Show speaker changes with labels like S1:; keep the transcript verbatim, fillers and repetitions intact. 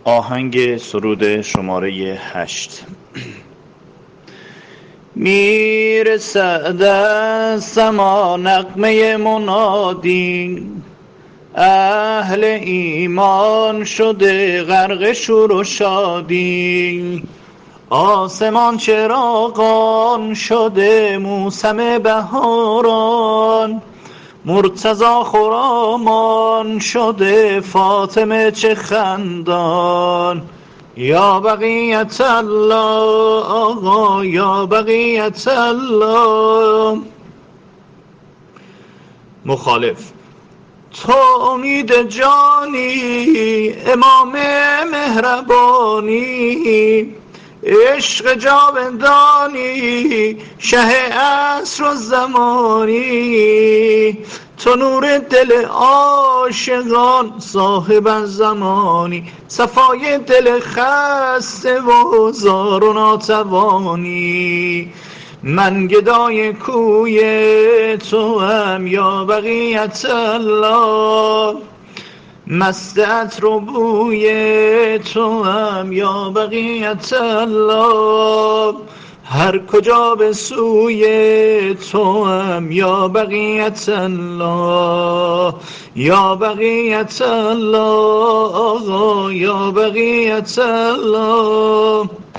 S1: آهنگ سرود شماره هشت. میرسد از سما نغمه منادی، اهل ایمان شده غرق شور و شادی. آسمان چراغان شده موسم بهاران، مرتضی خرامان شده فاطمه چه خندان. یا بقیت الله آقا یا بقیت الله. مخالف: تو امید جانی، امام مهربانی، عشق جاودانی، شه عصر و زمانی. تو نور دل عاشقان، صاحب زمانی، صفای دل خسته و زار و ناتوانی. من گدای کوی تو هم یا بقیت الله، مست عطر و بوی تو هم یا بقیت الله. هر کجا به سوی تو هم یا بقیت الله، یا بقیت الله آقا یا بقیت الله.